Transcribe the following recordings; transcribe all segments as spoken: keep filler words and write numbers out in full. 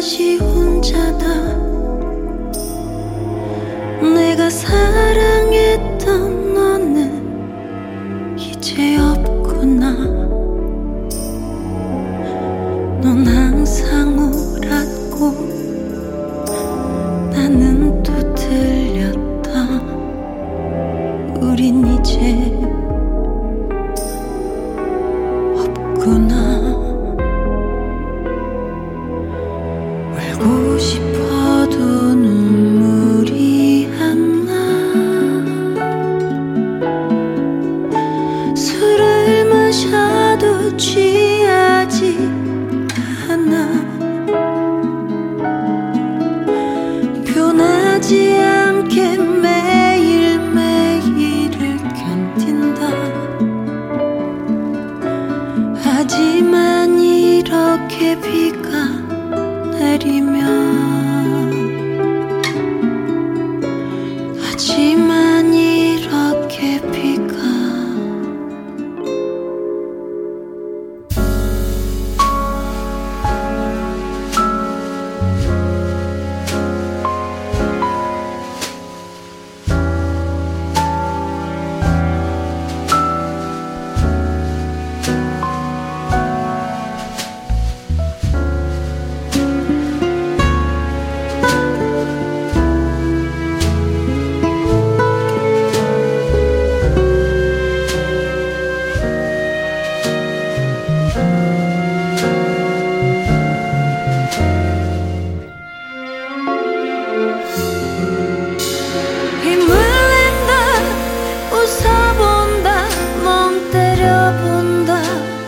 다시 혼자다. 내가 사랑했던 너는 이제 없구나. 넌 항상 옳았고 나는 또 틀렸다. 우린 이제 없구나. 울고 싶어도 눈물이 안 나. 술을 마셔도 취하지 않아. 변하지 않게 매일매일을 견딘다. 하지만 이렇게 비가 내리면 하지만 이렇게 비가 웃어본다. 멍 때려본다.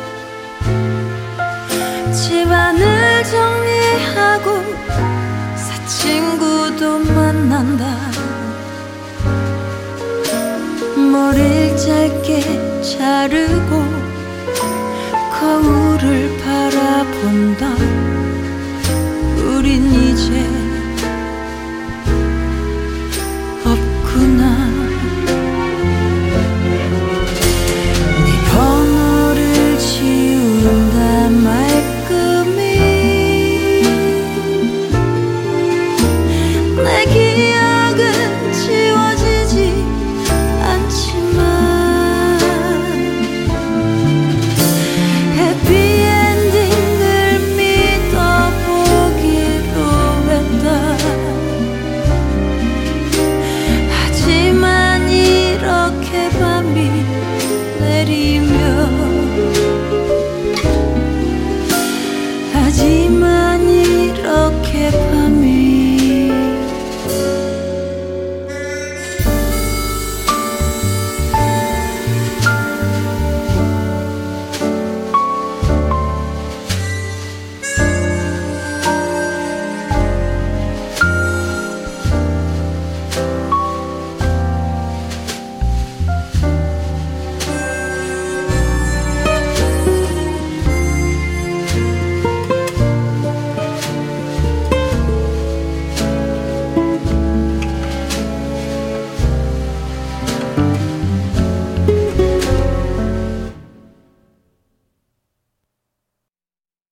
집안을 정리하고 새 친구도 만난다. 머리를 짧게 자르고 거울을 바라본다.